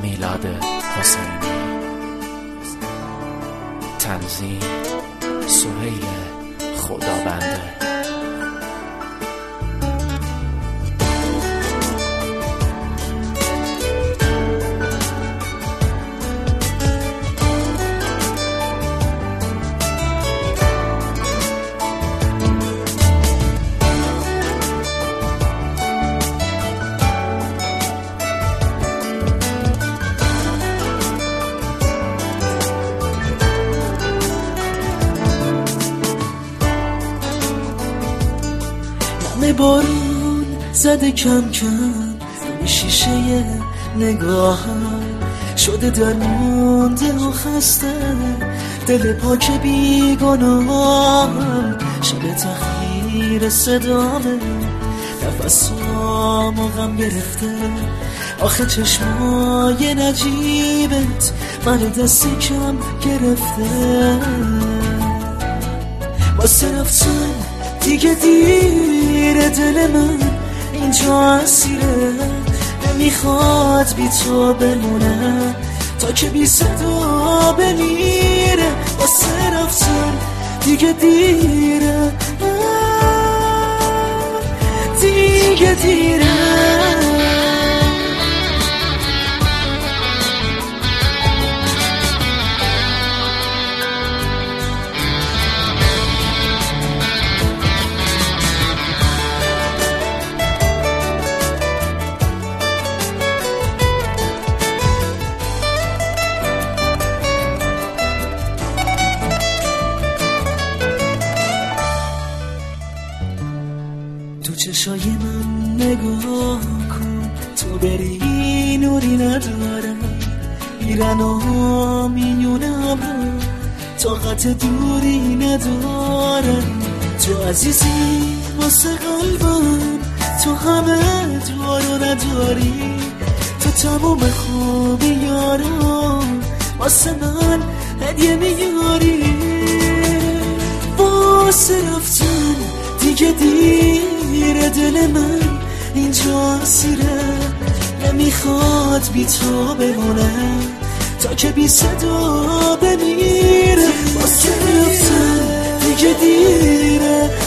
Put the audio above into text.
میلاد حسینی. تنظیم سهیل خدابنده. بارون زده کم کم روی شیشه نگاهم، شده درمونده و خسته دل پاک بیگناهم. شب تخییر صدامه نفسامو غم گرفته، آخه چشمای نجیبت من دست کم گرفته. واسه رفتن دیگه دیره، دل من اینجا اسیره، نمیخواد بی تو بمونه تا که بی صدا بمیره. واسه رفتن دیگه دیره، دیگه دیره. تو چشای من نگاه کن، تو بری نوری ندارم، میرن و میونم طاقت دوری ندارم. تو عزیزی واسه قلبم، تو همه دارو نداری، تو تموم خوبی یارم واسه من هدیه میاری. واسه رفتن دیگه دیره، دل من اینجا اسیره، نمیخواد بی تو بمونه تا که بی صدا بمیره. واسه رفتن دیگه دیره،